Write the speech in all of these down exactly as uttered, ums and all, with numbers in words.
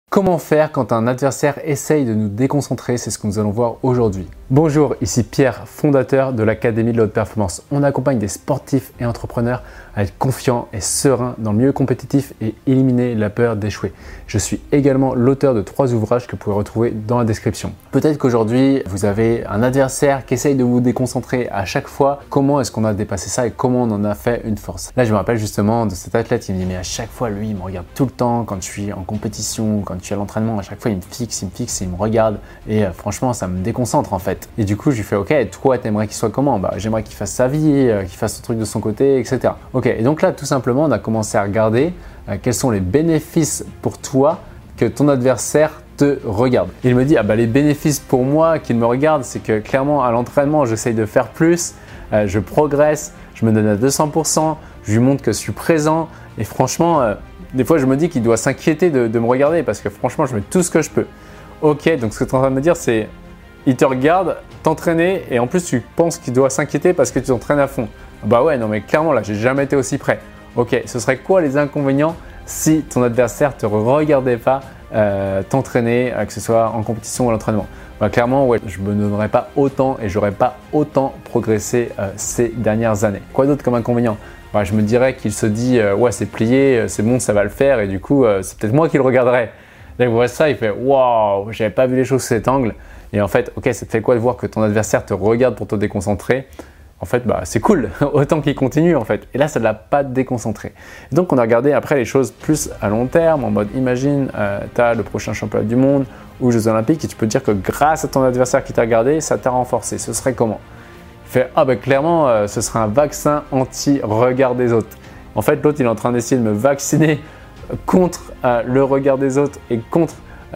Comment faire quand un adversaire essaye de nous déconcentrer? C'est ce que nous allons voir aujourd'hui. Bonjour, ici Pierre, fondateur de l'Académie de la Haute Performance. On accompagne des sportifs et entrepreneurs à être confiants et sereins dans le milieu compétitif et éliminer la peur d'échouer. Je suis également l'auteur de trois ouvrages que vous pouvez retrouver dans la description. Peut-être qu'aujourd'hui, vous avez un adversaire qui essaye de vous déconcentrer à chaque fois. Comment est-ce qu'on a dépassé ça et comment on en a fait une force? Là, je me rappelle justement de cet athlète qui me dit mais à chaque fois, lui, il me regarde tout le temps quand je suis en compétition, quand je suis à l'entraînement, à chaque fois, il me fixe, il me fixe, il me regarde et euh, franchement, ça me déconcentre en fait. Et du coup, je lui fais ok, toi, t'aimerais qu'il soit comment? Bah, j'aimerais qu'il fasse sa vie, euh, qu'il fasse son truc de son côté, et cetera. Ok, et donc là, tout simplement, on a commencé à regarder euh, quels sont les bénéfices pour toi que ton adversaire te regarde. Il me dit ah bah les bénéfices pour moi qu'il me regarde, c'est que clairement à l'entraînement, j'essaye de faire plus, euh, je progresse, je me donne à deux cents pour cent, je lui montre que je suis présent et franchement, euh, des fois je me dis qu'il doit s'inquiéter de, de me regarder parce que franchement, je mets tout ce que je peux. Ok, donc ce que tu es en train de me dire, c'est il te regarde t'entraîner et en plus tu penses qu'il doit s'inquiéter parce que tu t'entraînes à fond. Bah ouais, non mais clairement là, j'ai jamais été aussi près. Ok, ce serait quoi les inconvénients si ton adversaire te regardait pas euh, t'entraîner, euh, que ce soit en compétition ou à l'entraînement? Bah, clairement, ouais, je me donnerais pas autant et j'aurais pas autant progressé euh, ces dernières années. Quoi d'autre comme inconvénient? Bah, je me dirais qu'il se dit euh, ouais, c'est plié, c'est bon, ça va le faire et du coup, euh, c'est peut-être moi qui le regarderais. Là, il voit ça, il fait waouh, j'avais pas vu les choses sous cet angle. Et en fait, ok, ça te fait quoi de voir que ton adversaire te regarde pour te déconcentrer? En fait, bah, c'est cool, autant qu'il continue en fait. Et là, ça ne l'a pas déconcentré. Et donc, on a regardé après les choses plus à long terme, en mode imagine, euh, tu as le prochain championnat du monde ou Jeux Olympiques et tu peux te dire que grâce à ton adversaire qui t'a regardé, ça t'a renforcé. Ce serait comment? Il fait ah bah clairement, euh, ce serait un vaccin anti-regard des autres. En fait, l'autre, il est en train d'essayer de me vacciner contre euh, le regard des autres et contre,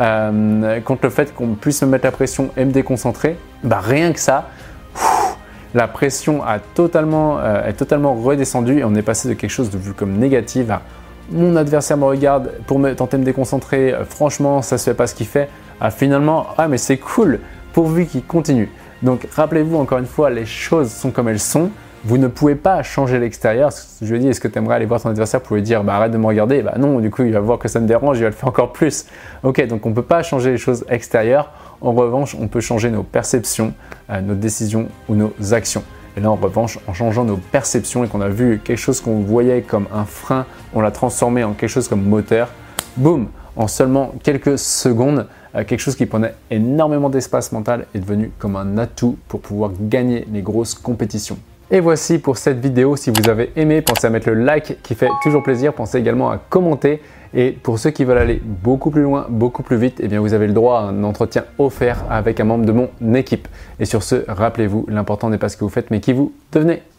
euh, contre le fait qu'on puisse me mettre la pression et me déconcentrer. Bah, rien que ça, la pression a totalement, euh, est totalement redescendue et on est passé de quelque chose de vu comme négatif à mon adversaire me regarde pour me, tenter de me déconcentrer, euh, franchement ça se fait pas ce qu'il fait, à finalement ah mais c'est cool pourvu qu'il continue. Donc rappelez-vous encore une fois, les choses sont comme elles sont. Vous ne pouvez pas changer l'extérieur. Je lui ai dit, est-ce que tu aimerais aller voir ton adversaire pour lui dire bah, arrête de me regarder? Bah non, du coup il va voir que ça me dérange, il va le faire encore plus. Ok, donc on ne peut pas changer les choses extérieures. En revanche, on peut changer nos perceptions, euh, nos décisions ou nos actions. Et là, en revanche, en changeant nos perceptions et qu'on a vu quelque chose qu'on voyait comme un frein, on l'a transformé en quelque chose comme moteur. Boum, en seulement quelques secondes, euh, quelque chose qui prenait énormément d'espace mental est devenu comme un atout pour pouvoir gagner les grosses compétitions. Et voici pour cette vidéo. Si vous avez aimé, pensez à mettre le like qui fait toujours plaisir. Pensez également à commenter. Et pour ceux qui veulent aller beaucoup plus loin, beaucoup plus vite, eh bien vous avez le droit à un entretien offert avec un membre de mon équipe. Et sur ce, rappelez-vous, l'important n'est pas ce que vous faites, mais qui vous devenez.